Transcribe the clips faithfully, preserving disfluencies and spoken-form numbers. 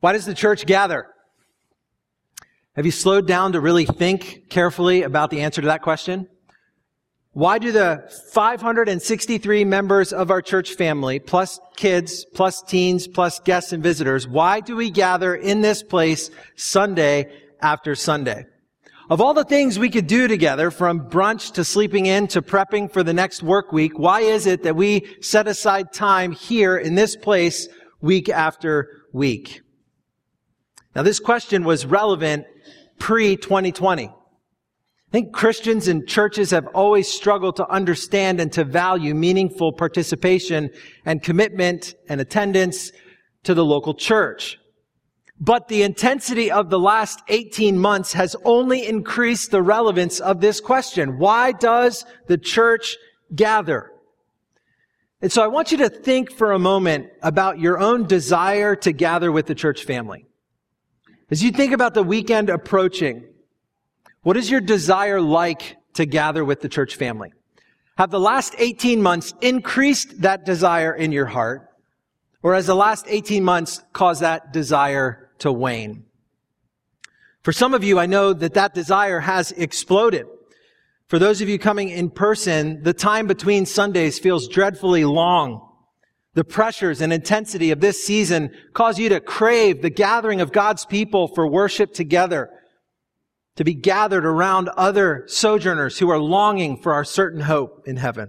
Why does the church gather? Have you slowed down to really think carefully about the answer to that question? Why do the five hundred sixty-three members of our church family, plus kids, plus teens, plus guests and visitors, why do we gather in this place Sunday after Sunday? Of all the things we could do together, from brunch to sleeping in to prepping for the next work week, why is it that we set aside time here in this place week after week? Now, this question was relevant pre twenty twenty. I think Christians and churches have always struggled to understand and to value meaningful participation and commitment and attendance to the local church. But the intensity of the last eighteen months has only increased the relevance of this question. Why does the church gather? And so I want you to think for a moment about your own desire to gather with the church family. As you think about the weekend approaching, what is your desire like to gather with the church family? Have the last eighteen months increased that desire in your heart? Or has the last eighteen months caused that desire to wane? For some of you, I know that that desire has exploded. For those of you coming in person, the time between Sundays feels dreadfully long. The pressures and intensity of this season cause you to crave the gathering of God's people for worship together, to be gathered around other sojourners who are longing for our certain hope in heaven.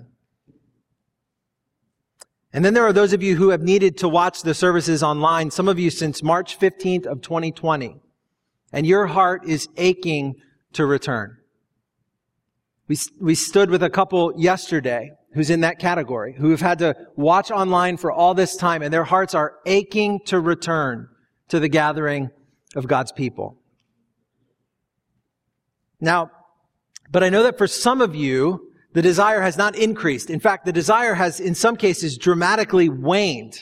And then there are those of you who have needed to watch the services online, some of you since March fifteenth of twenty twenty, and your heart is aching to return. We, we stood with a couple yesterday who's in that category, who have had to watch online for all this time, and their hearts are aching to return to the gathering of God's people. Now, but I know that for some of you, the desire has not increased. In fact, the desire has, in some cases, dramatically waned.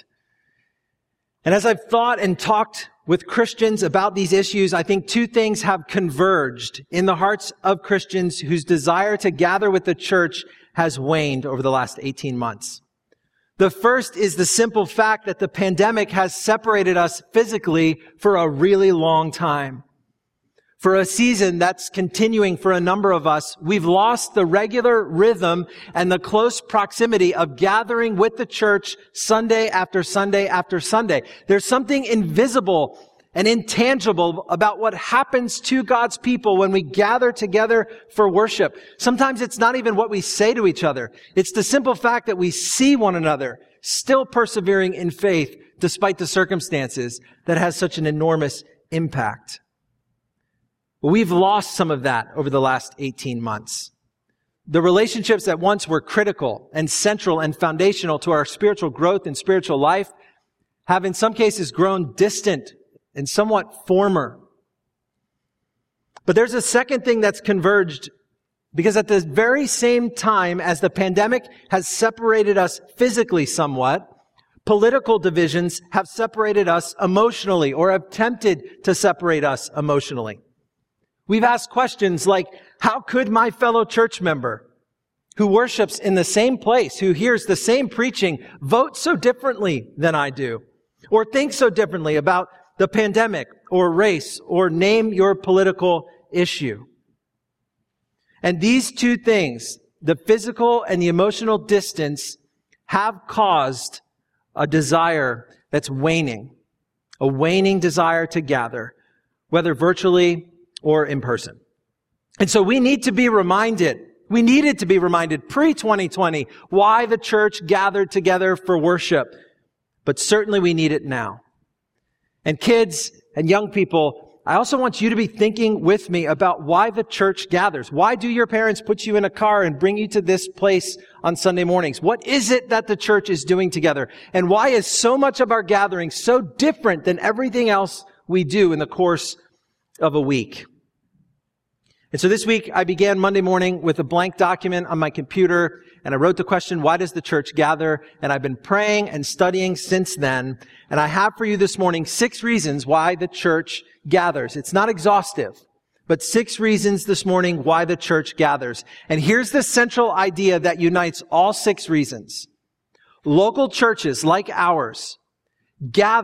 And as I've thought and talked with Christians about these issues, I think two things have converged in the hearts of Christians whose desire to gather with the church has waned over the last eighteen months. The first is the simple fact that the pandemic has separated us physically for a really long time. For a season that's continuing for a number of us, we've lost the regular rhythm and the close proximity of gathering with the church Sunday after Sunday after Sunday. There's something invisible and intangible about what happens to God's people when we gather together for worship. Sometimes it's not even what we say to each other. It's the simple fact that we see one another still persevering in faith despite the circumstances that has such an enormous impact. We've lost some of that over the last eighteen months. The relationships that once were critical and central and foundational to our spiritual growth and spiritual life have in some cases grown distant and somewhat former. But there's a second thing that's converged, because at the very same time as the pandemic has separated us physically somewhat, political divisions have separated us emotionally or have attempted to separate us emotionally. We've asked questions like, how could my fellow church member who worships in the same place, who hears the same preaching, vote so differently than I do? Or think so differently about the pandemic or race or name your political issue? And these two things, the physical and the emotional distance, have caused a desire that's waning, a waning desire to gather, whether virtually or in person. And so we need to be reminded, we needed to be reminded pre twenty twenty why the church gathered together for worship. But certainly we need it now. And kids and young people, I also want you to be thinking with me about why the church gathers. Why do your parents put you in a car and bring you to this place on Sunday mornings? What is it that the church is doing together? And why is so much of our gathering so different than everything else we do in the course of a week? And so this week, I began Monday morning with a blank document on my computer, and I wrote the question, why does the church gather? And I've been praying and studying since then. And I have for you this morning six reasons why the church gathers. It's not exhaustive, but six reasons this morning why the church gathers. And here's the central idea that unites all six reasons. Local churches like ours gather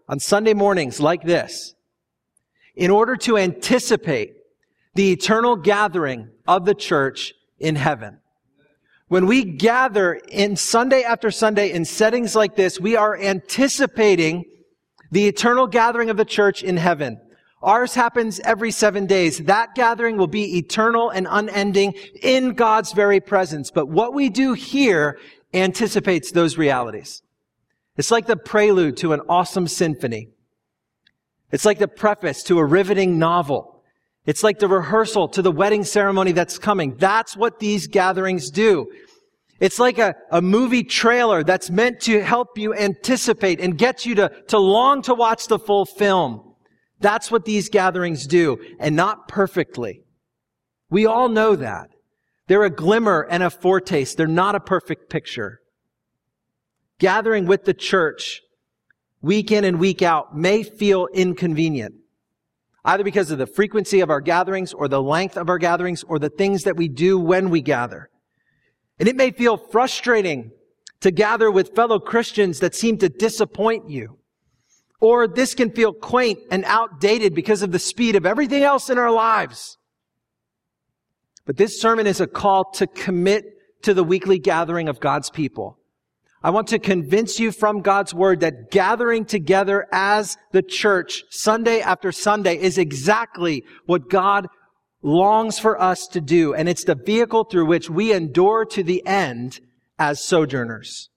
on Sunday mornings like this in order to anticipate the eternal gathering of the church in heaven. When we gather in Sunday after Sunday in settings like this, we are anticipating the eternal gathering of the church in heaven. Ours happens every seven days. That gathering will be eternal and unending in God's very presence. But what we do here anticipates those realities. It's like the prelude to an awesome symphony. It's like the preface to a riveting novel. It's like the rehearsal to the wedding ceremony that's coming. That's what these gatherings do. It's like a, a movie trailer that's meant to help you anticipate and get you to, to long to watch the full film. That's what these gatherings do, and not perfectly. We all know that. They're a glimmer and a foretaste. They're not a perfect picture. Gathering with the church week in and week out may feel inconvenient, either because of the frequency of our gatherings or the length of our gatherings or the things that we do when we gather. And it may feel frustrating to gather with fellow Christians that seem to disappoint you. Or this can feel quaint and outdated because of the speed of everything else in our lives. But this sermon is a call to commit to the weekly gathering of God's people. I want to convince you from God's Word that gathering together as the church Sunday after Sunday is exactly what God longs for us to do. And it's the vehicle through which we endure to the end as sojourners.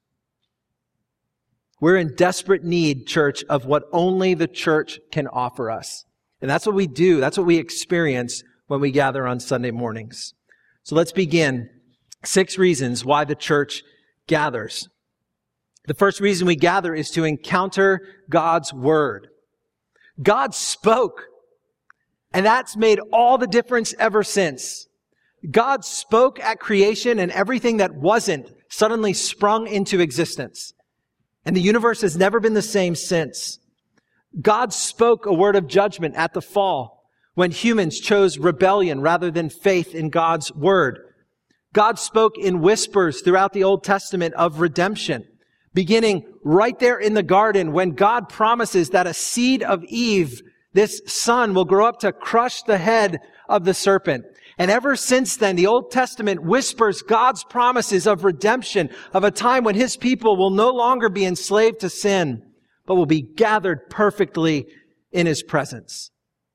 We're in desperate need, church, of what only the church can offer us. And that's what we do. That's what we experience when we gather on Sunday mornings. So let's begin. Six reasons why the church gathers. The first reason we gather is to encounter God's Word. God spoke, and that's made all the difference ever since. God spoke at creation, and everything that wasn't suddenly sprung into existence. And the universe has never been the same since. God spoke a word of judgment at the fall, when humans chose rebellion rather than faith in God's Word. God spoke in whispers throughout the Old Testament of redemption, beginning right there in the garden when God promises that a seed of Eve, this son, will grow up to crush the head of the serpent. And ever since then, the Old Testament whispers God's promises of redemption, of a time when His people will no longer be enslaved to sin, but will be gathered perfectly in His presence.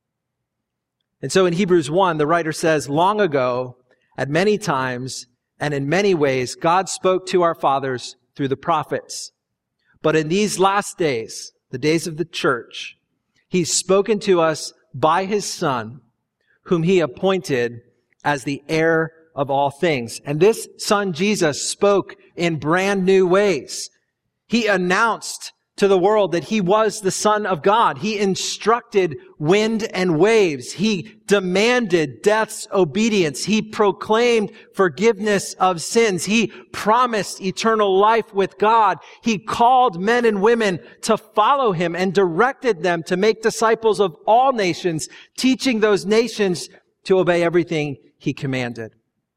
And so in Hebrews one, the writer says, long ago, at many times, and in many ways, God spoke to our fathers through the prophets. But in these last days, the days of the church, He's spoken to us by His Son, whom He appointed as the heir of all things. And this Son, Jesus, spoke in brand new ways. He announced to the world that He was the Son of God. He instructed wind and waves. He demanded death's obedience. He proclaimed forgiveness of sins. He promised eternal life with God. He called men and women to follow Him and directed them to make disciples of all nations, teaching those nations to obey everything He commanded.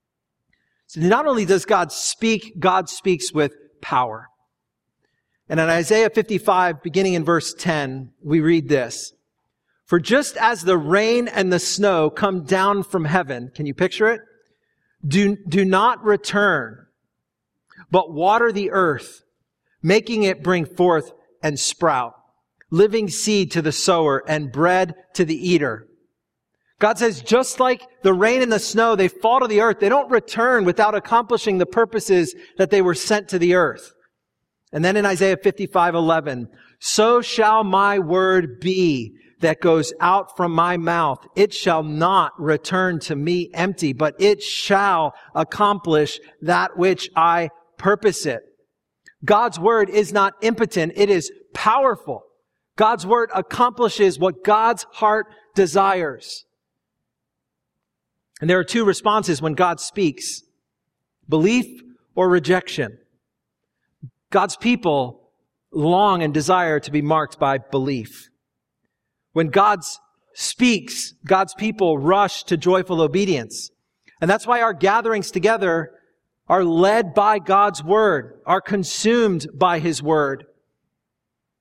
So not only does God speak, God speaks with power. And in Isaiah fifty-five, beginning in verse ten, we read this. For just as the rain and the snow come down from heaven, can you picture it? Do, do not return, but water the earth, making it bring forth and sprout, living seed to the sower and bread to the eater. God says, just like the rain and the snow, they fall to the earth. They don't return without accomplishing the purposes that they were sent to the earth. And then in Isaiah fifty-five eleven, so shall my word be that goes out from my mouth. It shall not return to me empty, but it shall accomplish that which I purpose it. God's word is not impotent. It is powerful. God's word accomplishes what God's heart desires. And there are two responses when God speaks: belief or rejection. God's people long and desire to be marked by belief. When God speaks, God's people rush to joyful obedience. And that's why our gatherings together are led by God's Word, are consumed by His Word.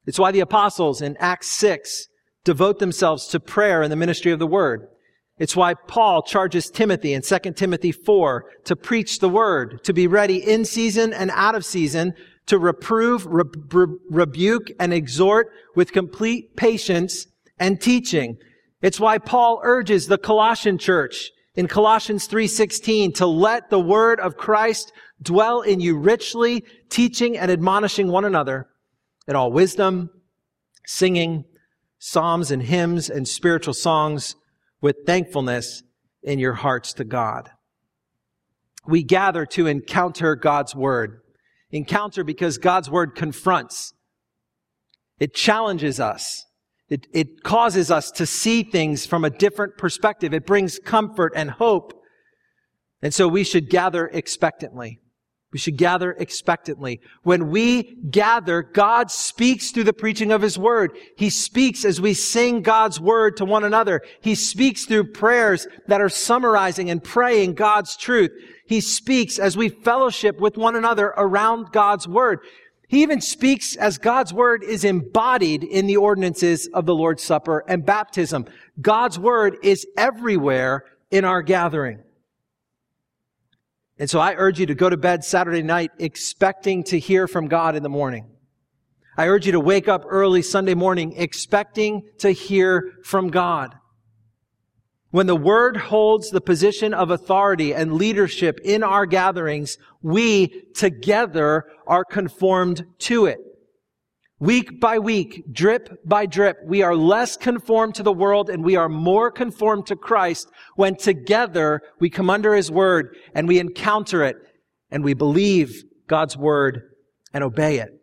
It's why the apostles in Acts six devote themselves to prayer and the ministry of the word. It's why Paul charges Timothy in Second Timothy four to preach the word, to be ready in season and out of season, to reprove, re- re- rebuke, and exhort with complete patience and teaching. It's why Paul urges the Colossian church in Colossians three sixteen to let the word of Christ dwell in you richly, teaching and admonishing one another in all wisdom, singing psalms and hymns and spiritual songs with thankfulness in your hearts to God. We gather to encounter God's word. Encounter because God's word confronts. It challenges us. It, it causes us to see things from a different perspective. It brings comfort and hope. And so we should gather expectantly. We should gather expectantly. When we gather, God speaks through the preaching of His word. He speaks as we sing God's word to one another. He speaks through prayers that are summarizing and praying God's truth. He speaks as we fellowship with one another around God's word. He even speaks as God's word is embodied in the ordinances of the Lord's Supper and baptism. God's word is everywhere in our gathering. And so I urge you to go to bed Saturday night expecting to hear from God in the morning. I urge you to wake up early Sunday morning expecting to hear from God. When the Word holds the position of authority and leadership in our gatherings, we together are conformed to it. Week by week, drip by drip, we are less conformed to the world and we are more conformed to Christ when together we come under His Word and we encounter it and we believe God's Word and obey it.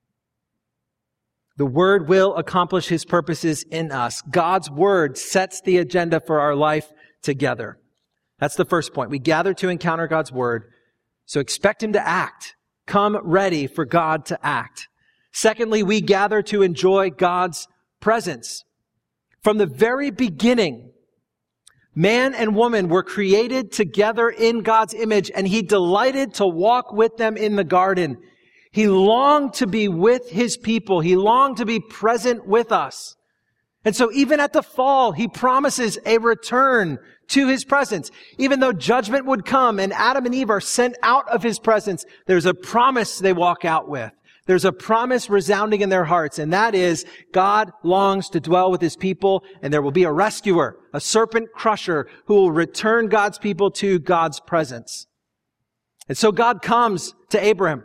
The Word will accomplish His purposes in us. God's Word sets the agenda for our life together. That's the first point. We gather to encounter God's Word, so expect Him to act. Come ready for God to act. Secondly, we gather to enjoy God's presence. From the very beginning, man and woman were created together in God's image, and He delighted to walk with them in the garden. He longed to be with His people. He longed to be present with us. And so even at the fall, He promises a return to His presence. Even though judgment would come and Adam and Eve are sent out of His presence, there's a promise they walk out with. There's a promise resounding in their hearts, and that is God longs to dwell with His people, and there will be a rescuer, a serpent crusher, who will return God's people to God's presence. And so God comes to Abraham.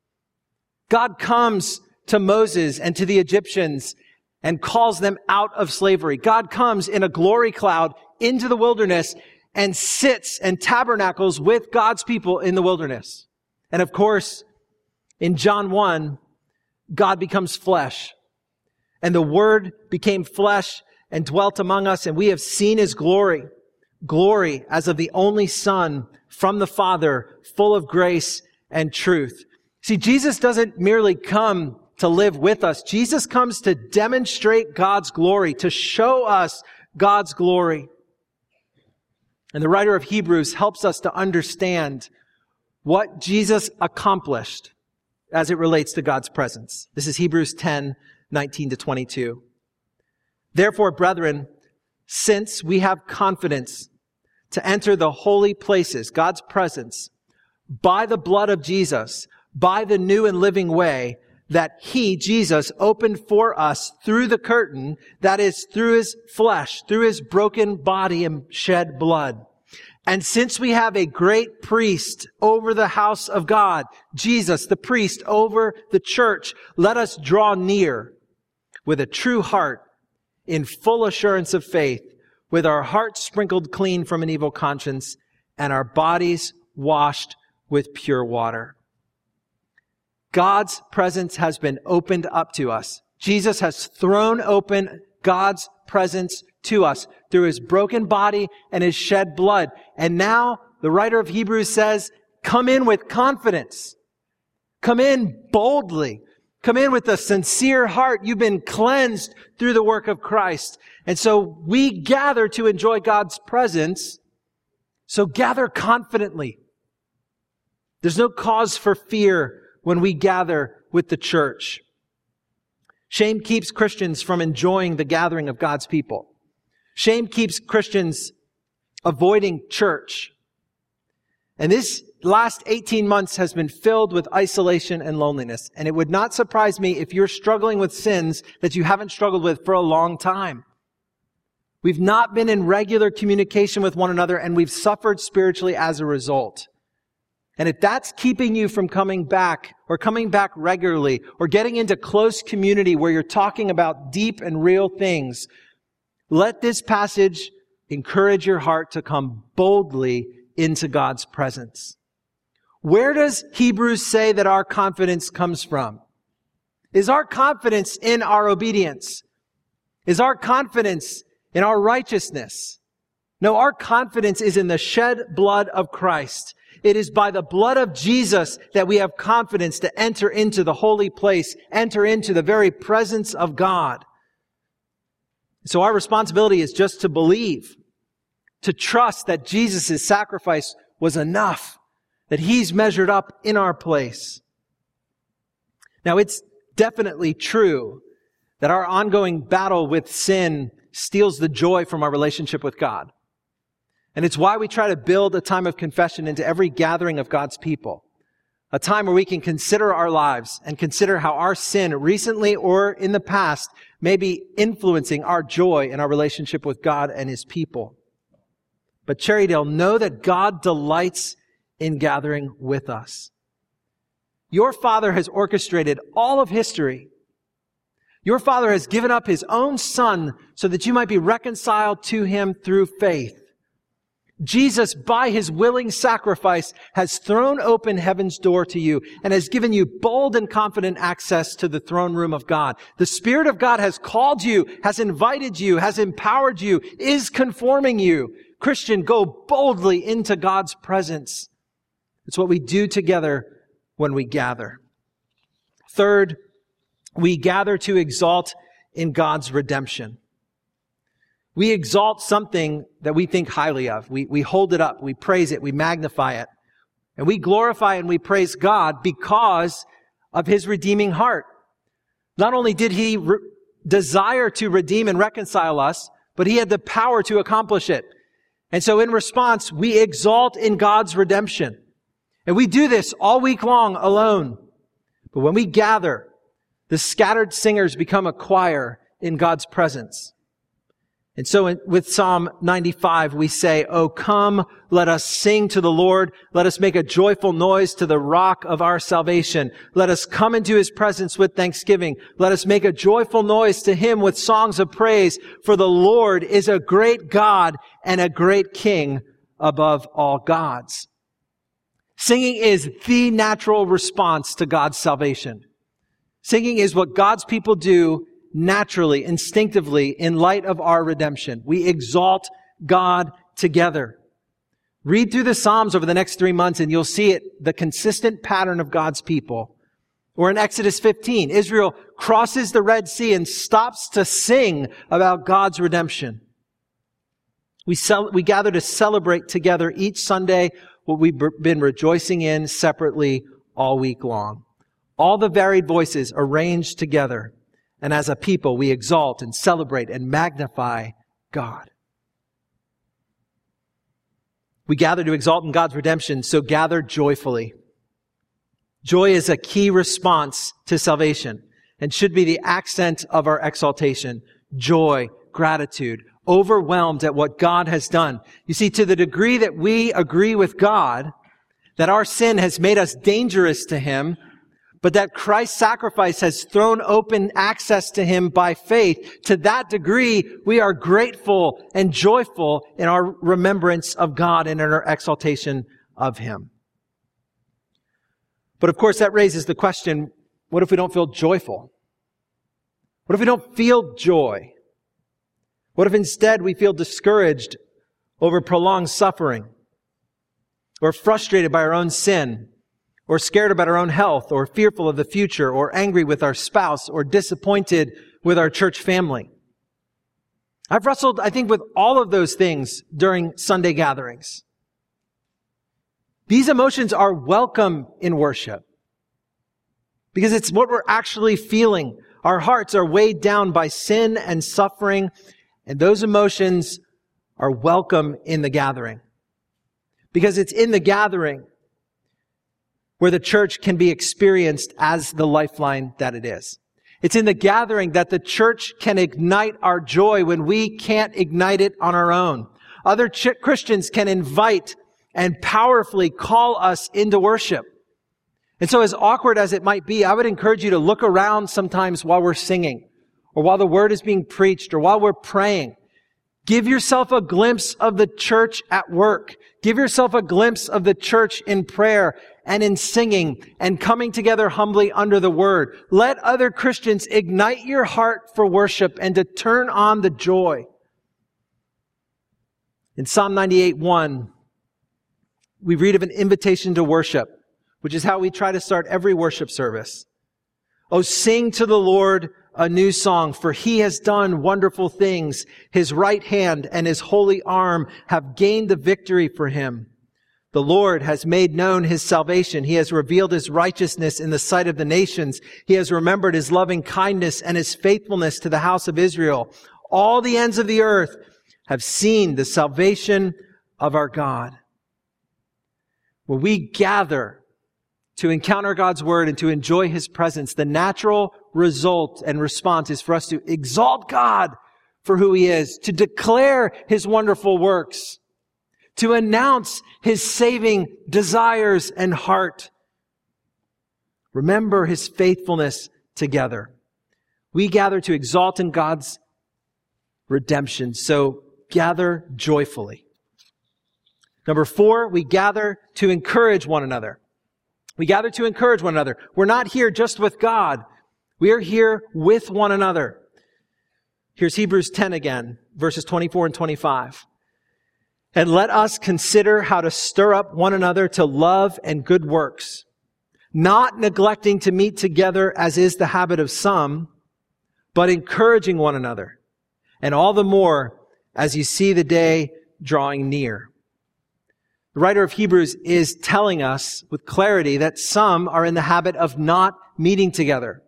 God comes to Moses and to the Egyptians and calls them out of slavery. God comes in a glory cloud into the wilderness and sits and tabernacles with God's people in the wilderness. And of course, in John one, God becomes flesh. And the Word became flesh and dwelt among us, and we have seen His glory. Glory as of the only Son from the Father, full of grace and truth. See, Jesus doesn't merely come to live with us. Jesus comes to demonstrate God's glory, to show us God's glory. And the writer of Hebrews helps us to understand what Jesus accomplished as it relates to God's presence. This is Hebrews ten, nineteen to twenty-two. Therefore, brethren, since we have confidence to enter the holy places, God's presence, by the blood of Jesus, by the new and living way that He, Jesus, opened for us through the curtain, that is, through His flesh, through His broken body and shed blood. And since we have a great priest over the house of God, Jesus, the priest over the church, let us draw near with a true heart in full assurance of faith, with our hearts sprinkled clean from an evil conscience and our bodies washed with pure water. God's presence has been opened up to us. Jesus has thrown open God's presence to us through His broken body and His shed blood. And now the writer of Hebrews says, come in with confidence. Come in boldly. Come in with a sincere heart. You've been cleansed through the work of Christ. And so we gather to enjoy God's presence. So gather confidently. There's no cause for fear when we gather with the church. Shame keeps Christians from enjoying the gathering of God's people. Shame keeps Christians avoiding church. And this last eighteen months has been filled with isolation and loneliness. And it would not surprise me if you're struggling with sins that you haven't struggled with for a long time. We've not been in regular communication with one another, and we've suffered spiritually as a result. And if that's keeping you from coming back or coming back regularly or getting into close community where you're talking about deep and real things, let this passage encourage your heart to come boldly into God's presence. Where does Hebrews say that our confidence comes from? Is our confidence in our obedience? Is our confidence in our righteousness? No, our confidence is in the shed blood of Christ. It is by the blood of Jesus that we have confidence to enter into the holy place, enter into the very presence of God. So our responsibility is just to believe, to trust that Jesus' sacrifice was enough, that He's measured up in our place. Now, it's definitely true that our ongoing battle with sin steals the joy from our relationship with God. And it's why we try to build a time of confession into every gathering of God's people. A time where we can consider our lives and consider how our sin recently or in the past may be influencing our joy in our relationship with God and His people. But Cherrydale, know that God delights in gathering with us. Your Father has orchestrated all of history. Your Father has given up His own Son so that you might be reconciled to Him through faith. Jesus, by His willing sacrifice, has thrown open heaven's door to you and has given you bold and confident access to the throne room of God. The Spirit of God has called you, has invited you, has empowered you, is conforming you. Christian, go boldly into God's presence. It's what we do together when we gather. Third, we gather to exalt in God's redemption. We exalt something that we think highly of. We, we hold it up, we praise it, we magnify it. And we glorify and we praise God because of His redeeming heart. Not only did He re- desire to redeem and reconcile us, but He had the power to accomplish it. And so in response, we exalt in God's redemption. And we do this all week long alone. But when we gather, the scattered singers become a choir in God's presence. And so in, with Psalm ninety-five, we say, "Oh, come, let us sing to the Lord. Let us make a joyful noise to the rock of our salvation. Let us come into His presence with thanksgiving. Let us make a joyful noise to Him with songs of praise. For the Lord is a great God and a great King above all gods." Singing is the natural response to God's salvation. Singing is what God's people do naturally, instinctively, in light of our redemption. We exalt God together. Read through the Psalms over the next three months and you'll see it, the consistent pattern of God's people. Or in Exodus fifteen, Israel crosses the Red Sea and stops to sing about God's redemption. We, cel- we gather to celebrate together each Sunday what we've been rejoicing in separately all week long. All the varied voices arranged together. And as a people, we exalt and celebrate and magnify God. We gather to exalt in God's redemption, so gather joyfully. Joy is a key response to salvation and should be the accent of our exaltation. Joy, gratitude, overwhelmed at what God has done. You see, to the degree that we agree with God that our sin has made us dangerous to Him, but that Christ's sacrifice has thrown open access to Him by faith, to that degree, we are grateful and joyful in our remembrance of God and in our exaltation of Him. But of course, that raises the question, what if we don't feel joyful? What if we don't feel joy? What if instead we feel discouraged over prolonged suffering, or frustrated by our own sin, or scared about our own health, or fearful of the future, or angry with our spouse, or disappointed with our church family? I've wrestled, I think, with all of those things during Sunday gatherings. These emotions are welcome in worship because it's what we're actually feeling. Our hearts are weighed down by sin and suffering, and those emotions are welcome in the gathering. Because it's in the gathering where the church can be experienced as the lifeline that it is. It's in the gathering that the church can ignite our joy when we can't ignite it on our own. Other ch- Christians can invite and powerfully call us into worship. And so as awkward as it might be, I would encourage you to look around sometimes while we're singing, or while the word is being preached, or while we're praying. Give yourself a glimpse of the church at work. Give yourself a glimpse of the church in prayer and in singing and coming together humbly under the word. Let other Christians ignite your heart for worship and to turn on the joy. In Psalm ninety-eight one, we read of an invitation to worship, which is how we try to start every worship service. Oh, sing to the Lord a new song, for He has done wonderful things. His right hand and His holy arm have gained the victory for Him. The Lord has made known His salvation. He has revealed His righteousness in the sight of the nations. He has remembered His loving kindness and His faithfulness to the house of Israel. All the ends of the earth have seen the salvation of our God. When we gather to encounter God's word and to enjoy His presence, the natural result and response is for us to exalt God for who He is, to declare His wonderful works, to announce His saving desires and heart. Remember His faithfulness together. We gather to exalt in God's redemption, so gather joyfully. Number four, we gather to encourage one another. We gather to encourage one another. We're not here just with God. We are here with one another. Here's Hebrews ten again, verses twenty-four and twenty-five. And let us consider how to stir up one another to love and good works, not neglecting to meet together as is the habit of some, but encouraging one another, and all the more as you see the day drawing near. The writer of Hebrews is telling us with clarity that some are in the habit of not meeting together.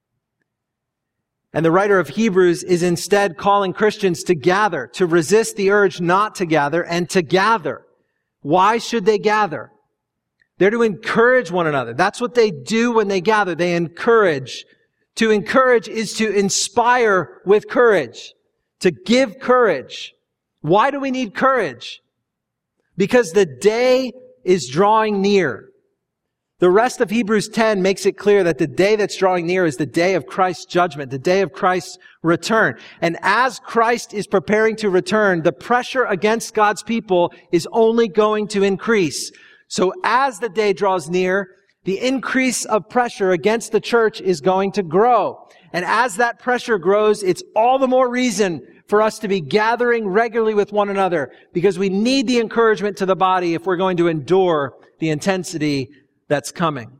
And the writer of Hebrews is instead calling Christians to gather, to resist the urge not to gather, and to gather. Why should they gather? They're to encourage one another. That's what they do when they gather. They encourage. To encourage is to inspire with courage, to give courage. Why do we need courage? Because the day is drawing near. The rest of Hebrews ten makes it clear that the day that's drawing near is the day of Christ's judgment, the day of Christ's return. And as Christ is preparing to return, the pressure against God's people is only going to increase. So as the day draws near, the increase of pressure against the church is going to grow. And as that pressure grows, it's all the more reason for us to be gathering regularly with one another, because we need the encouragement to the body if we're going to endure the intensity that's coming.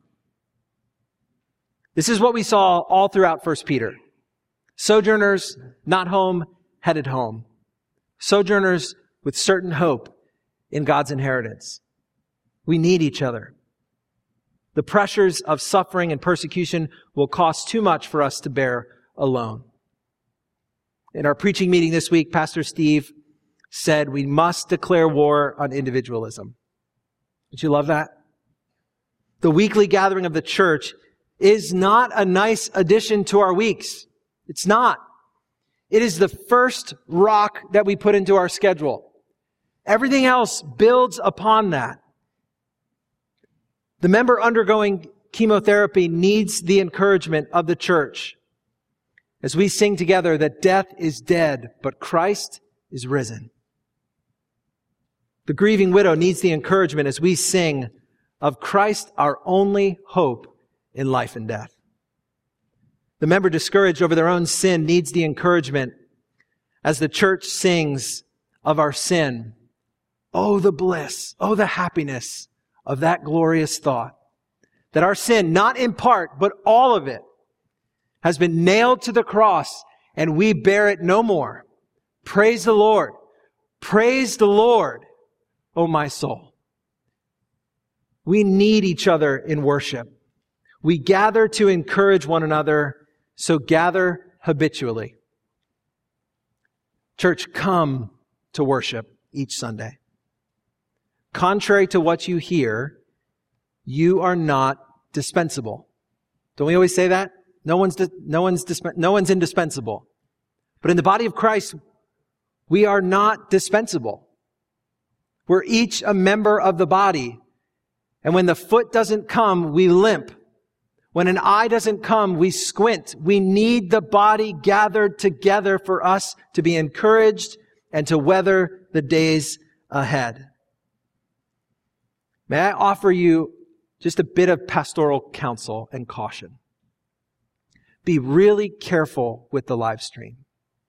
This is what we saw all throughout First Peter. Sojourners not home, headed home. Sojourners with certain hope in God's inheritance. We need each other. The pressures of suffering and persecution will cost too much for us to bear alone. In our preaching meeting this week, Pastor Steve said we must declare war on individualism. Did you love that? The weekly gathering of the church is not a nice addition to our weeks. It's not. It is the first rock that we put into our schedule. Everything else builds upon that. The member undergoing chemotherapy needs the encouragement of the church as we sing together that death is dead, but Christ is risen. The grieving widow needs the encouragement as we sing of Christ, our only hope in life and death. The member discouraged over their own sin needs the encouragement as the church sings of our sin. Oh, the bliss, oh, the happiness of that glorious thought, that our sin, not in part, but all of it, has been nailed to the cross and we bear it no more. Praise the Lord. Praise the Lord, oh my soul. We need each other in worship. We gather to encourage one another, so gather habitually. Church, come to worship each Sunday. Contrary to what you hear, you are not dispensable. Don't we always say that? No one's, di- no one's, disp- no one's indispensable. But in the body of Christ, we are not dispensable. We're each a member of the body. And when the foot doesn't come, we limp. When an eye doesn't come, we squint. We need the body gathered together for us to be encouraged and to weather the days ahead. May I offer you just a bit of pastoral counsel and caution. Be really careful with the live stream.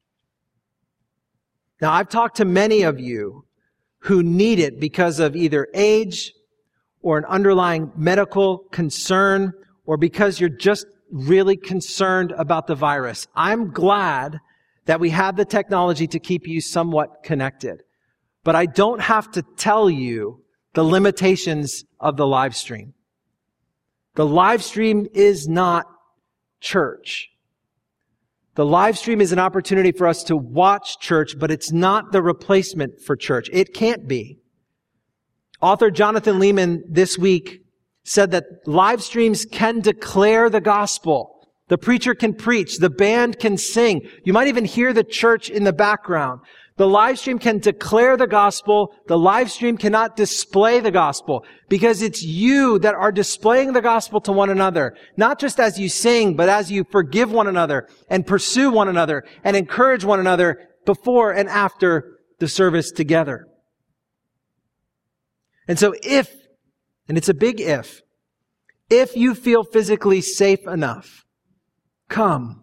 Now, I've talked to many of you who need it because of either age or an underlying medical concern or because you're just really concerned about the virus. I'm glad that we have the technology to keep you somewhat connected. But I don't have to tell you the limitations of the live stream. The live stream is not church. The live stream is an opportunity for us to watch church, but it's not the replacement for church. It can't be. Author Jonathan Leeman this week said that live streams can declare the gospel. The preacher can preach. The band can sing. You might even hear the church in the background. The live stream can declare the gospel. The live stream cannot display the gospel because it's you that are displaying the gospel to one another. Not just as you sing, but as you forgive one another and pursue one another and encourage one another before and after the service together. And so if, and it's a big if, if you feel physically safe enough, come.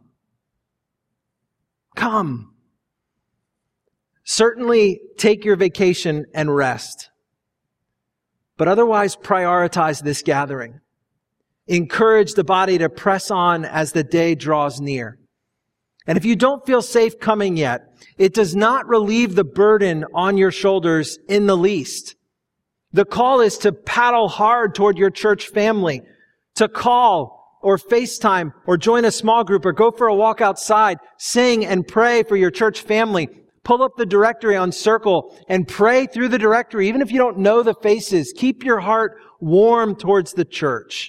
Come. Certainly take your vacation and rest. But otherwise prioritize this gathering. Encourage the body to press on as the day draws near. And if you don't feel safe coming yet, it does not relieve the burden on your shoulders in the least. The call is to paddle hard toward your church family, to call or FaceTime or join a small group or go for a walk outside, sing and pray for your church family. Pull up the directory on Circle and pray through the directory. Even if you don't know the faces, keep your heart warm towards the church.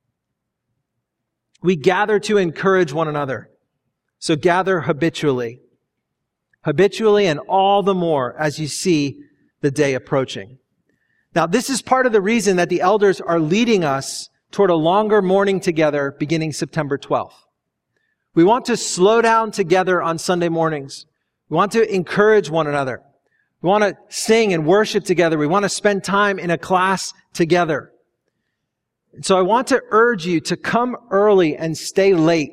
We gather to encourage one another. So gather habitually. Habitually and all the more as you see the day approaching. Now, this is part of the reason that the elders are leading us toward a longer morning together beginning September twelfth. We want to slow down together on Sunday mornings. We want to encourage one another. We want to sing and worship together. We want to spend time in a class together. So I want to urge you to come early and stay late.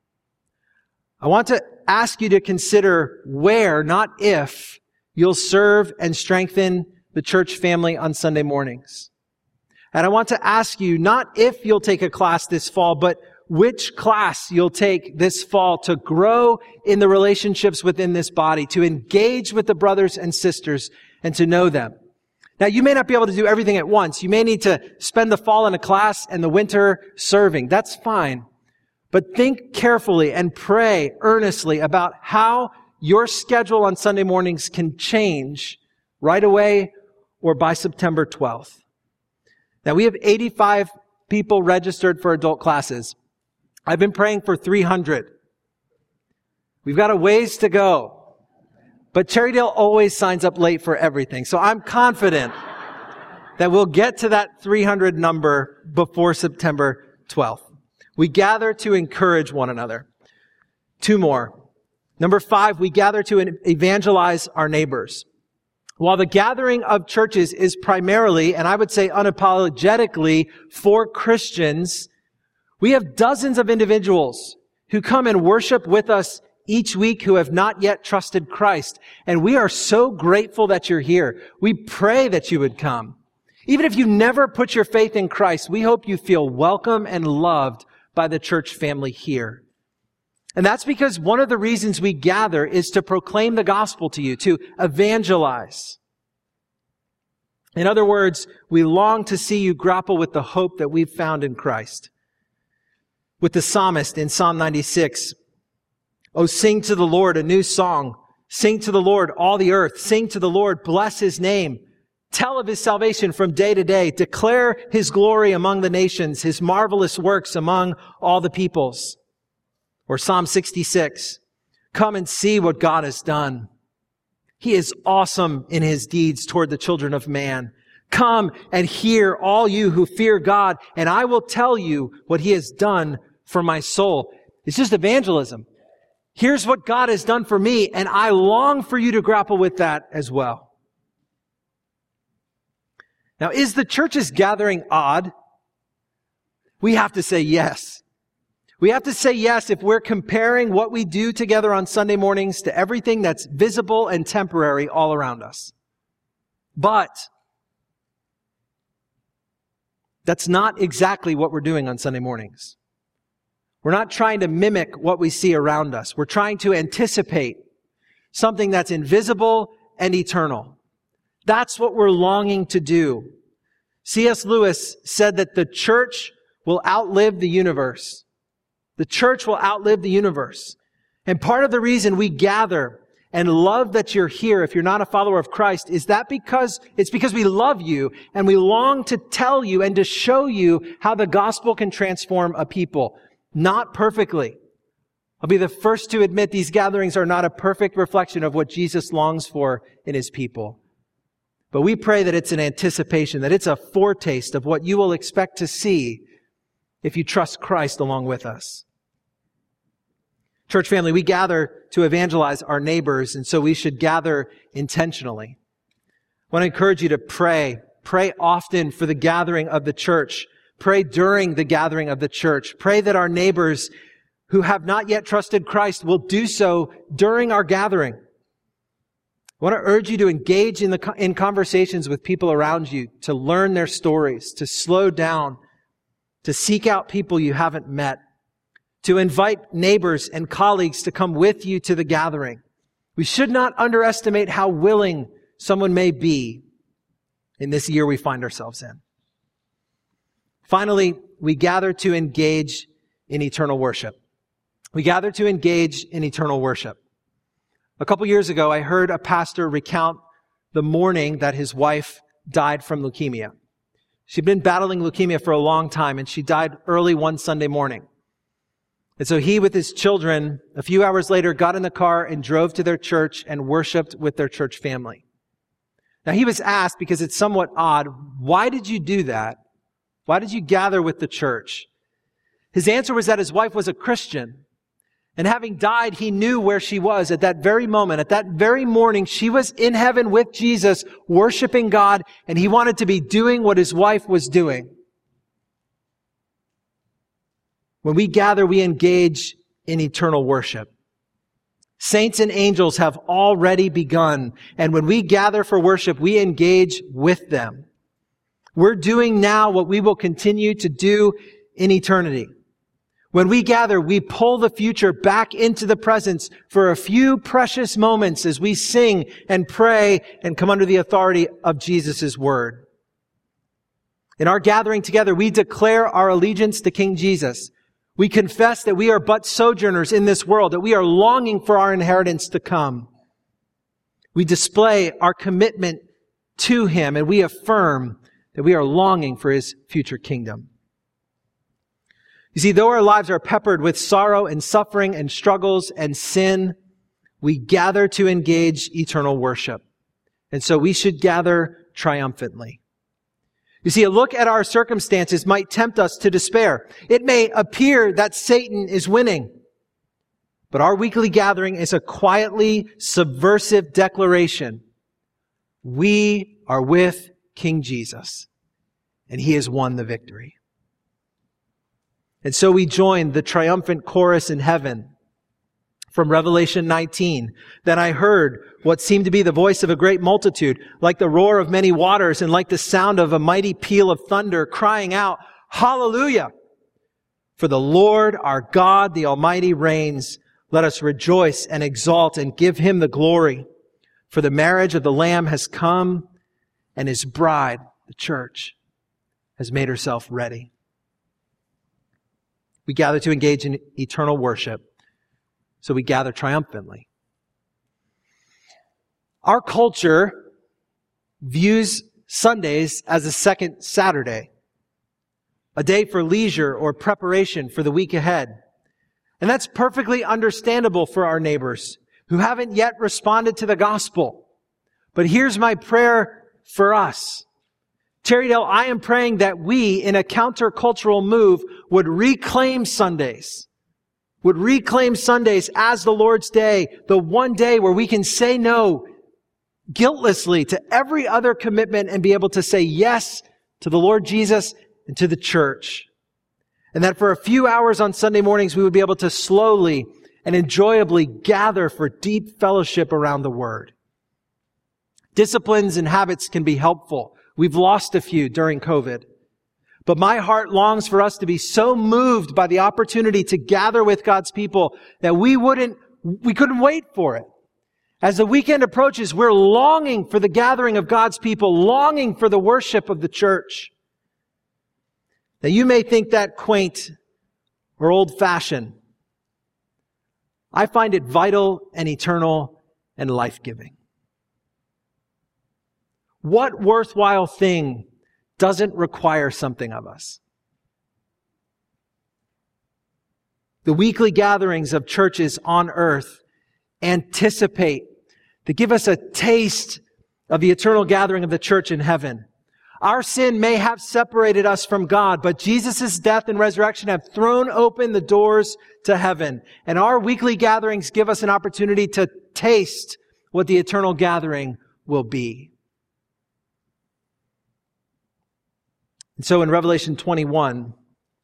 I want to ask you to consider where, not if, you'll serve and strengthen the church family on Sunday mornings. And I want to ask you, not if you'll take a class this fall, but which class you'll take this fall to grow in the relationships within this body, to engage with the brothers and sisters, and to know them. Now, you may not be able to do everything at once. You may need to spend the fall in a class and the winter serving. That's fine. But think carefully and pray earnestly about how your schedule on Sunday mornings can change right away or by September twelfth. Now, we have eighty-five people registered for adult classes. I've been praying for three hundred. We've got a ways to go. But Cherrydale always signs up late for everything. So I'm confident that we'll get to that three hundred number before September twelfth. We gather to encourage one another. Two more. Number five, we gather to evangelize our neighbors. While the gathering of churches is primarily, and I would say unapologetically, for Christians, we have dozens of individuals who come and worship with us each week who have not yet trusted Christ. And we are so grateful that you're here. We pray that you would come. Even if you never put your faith in Christ, we hope you feel welcome and loved by the church family here. And that's because one of the reasons we gather is to proclaim the gospel to you, to evangelize. In other words, we long to see you grapple with the hope that we've found in Christ. with the psalmist in Psalm ninety-six. Oh, sing to the Lord a new song. Sing to the Lord, all the earth. Sing to the Lord, bless His name. Tell of His salvation from day to day. Declare His glory among the nations, His marvelous works among all the peoples. Or Psalm sixty-six. Come and see what God has done. He is awesome in His deeds toward the children of man. Come and hear, all you who fear God, and I will tell you what He has done for my soul. It's just evangelism. Here's what God has done for me, and I long for you to grapple with that as well. Now, is the church's gathering odd? We have to say yes. We have to say yes if we're comparing what we do together on Sunday mornings to everything that's visible and temporary all around us. But that's not exactly what we're doing on Sunday mornings. We're not trying to mimic what we see around us. We're trying to anticipate something that's invisible and eternal. That's what we're longing to do. C S Lewis said that the church will outlive the universe. The church will outlive the universe. And part of the reason we gather and love that you're here, if you're not a follower of Christ, is that because it's because we love you and we long to tell you and to show you how the gospel can transform a people. Not perfectly. I'll be the first to admit these gatherings are not a perfect reflection of what Jesus longs for in His people. But we pray that it's an anticipation, that it's a foretaste of what you will expect to see if you trust Christ along with us. Church family, we gather to evangelize our neighbors, and so we should gather intentionally. I want to encourage you to pray. Pray often for the gathering of the church. Pray during the gathering of the church. Pray that our neighbors who have not yet trusted Christ will do so during our gathering. I want to urge you to engage in the in conversations with people around you, to learn their stories, to slow down, to seek out people you haven't met, to invite neighbors and colleagues to come with you to the gathering. We should not underestimate how willing someone may be in this year we find ourselves in. Finally, we gather to engage in eternal worship. We gather to engage in eternal worship. A couple years ago, I heard a pastor recount the morning that his wife died from leukemia. She'd been battling leukemia for a long time, and she died early one Sunday morning. And so he, with his children, a few hours later, got in the car and drove to their church and worshiped with their church family. Now, he was asked, because it's somewhat odd, why did you do that? Why did you gather with the church? His answer was that his wife was a Christian. And having died, he knew where she was at that very moment. At that very morning, she was in heaven with Jesus, worshiping God, and he wanted to be doing what his wife was doing. When we gather, we engage in eternal worship. Saints and angels have already begun, and when we gather for worship, we engage with them. We're doing now what we will continue to do in eternity. When we gather, we pull the future back into the present for a few precious moments as we sing and pray and come under the authority of Jesus' word. In our gathering together, we declare our allegiance to King Jesus. We confess that we are but sojourners in this world, that we are longing for our inheritance to come. We display our commitment to Him, and we affirm that we are longing for His future kingdom. You see, though our lives are peppered with sorrow and suffering and struggles and sin, we gather to engage eternal worship. And so we should gather triumphantly. You see, a look at our circumstances might tempt us to despair. It may appear that Satan is winning. But our weekly gathering is a quietly subversive declaration. We are with King Jesus, and He has won the victory. And so we join the triumphant chorus in heaven from Revelation nineteen. Then I heard what seemed to be the voice of a great multitude, like the roar of many waters and like the sound of a mighty peal of thunder, crying out, Hallelujah! For the Lord our God, the Almighty, reigns. Let us rejoice and exalt and give Him the glory. For the marriage of the Lamb has come, and His bride, the church, has made herself ready. We gather to engage in eternal worship. So we gather triumphantly. Our culture views Sundays as a second Saturday, a day for leisure or preparation for the week ahead. And that's perfectly understandable for our neighbors who haven't yet responded to the gospel. But here's my prayer for us. Terrydale, I am praying that we, in a countercultural move, would reclaim Sundays, would reclaim Sundays as the Lord's day, the one day where we can say no guiltlessly to every other commitment and be able to say yes to the Lord Jesus and to the church. And that for a few hours on Sunday mornings, we would be able to slowly and enjoyably gather for deep fellowship around the Word. Disciplines and habits can be helpful. We've lost a few during COVID. But my heart longs for us to be so moved by the opportunity to gather with God's people that we wouldn't, we couldn't wait for it. As the weekend approaches, we're longing for the gathering of God's people, longing for the worship of the church. Now you may think that quaint or old-fashioned. I find it vital and eternal and life-giving. What worthwhile thing doesn't require something of us? The weekly gatherings of churches on earth anticipate, to give us a taste of the eternal gathering of the church in heaven. Our sin may have separated us from God, but Jesus' death and resurrection have thrown open the doors to heaven. And our weekly gatherings give us an opportunity to taste what the eternal gathering will be. And so in Revelation twenty-one,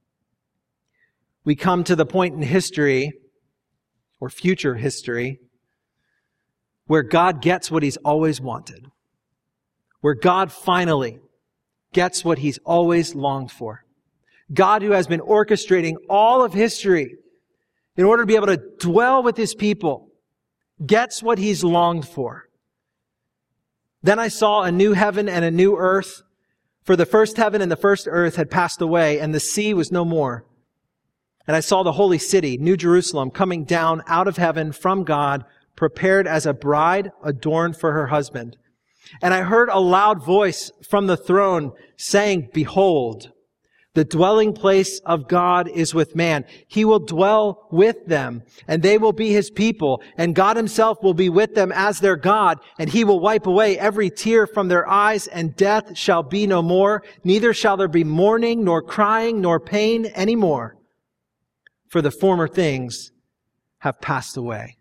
we come to the point in history, or future history, where God gets what He's always wanted. Where God finally gets what He's always longed for. God, who has been orchestrating all of history in order to be able to dwell with His people, gets what He's longed for. Then I saw a new heaven and a new earth, for the first heaven and the first earth had passed away, and the sea was no more. And I saw the holy city, New Jerusalem, coming down out of heaven from God, prepared as a bride adorned for her husband. And I heard a loud voice from the throne saying, "Behold, the dwelling place of God is with man. He will dwell with them, and they will be His people, and God Himself will be with them as their God, and He will wipe away every tear from their eyes, and death shall be no more. Neither shall there be mourning, nor crying, nor pain any more, for the former things have passed away."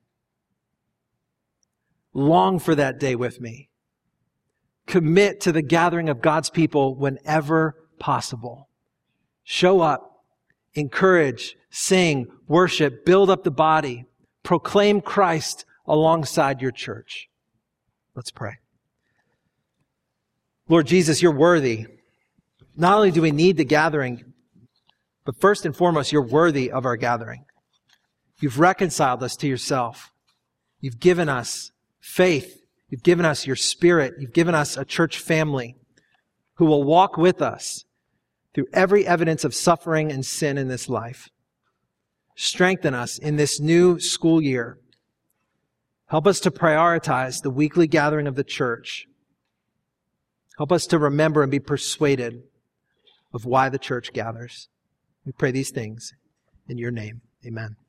Long for that day with me. Commit to the gathering of God's people whenever possible. Show up, encourage, sing, worship, build up the body, proclaim Christ alongside your church. Let's pray. Lord Jesus, You're worthy. Not only do we need the gathering, but first and foremost, You're worthy of our gathering. You've reconciled us to Yourself. You've given us faith. You've given us Your Spirit. You've given us a church family who will walk with us through every evidence of suffering and sin in this life. Strengthen us in this new school year. Help us to prioritize the weekly gathering of the church. Help us to remember and be persuaded of why the church gathers. We pray these things in Your name. Amen.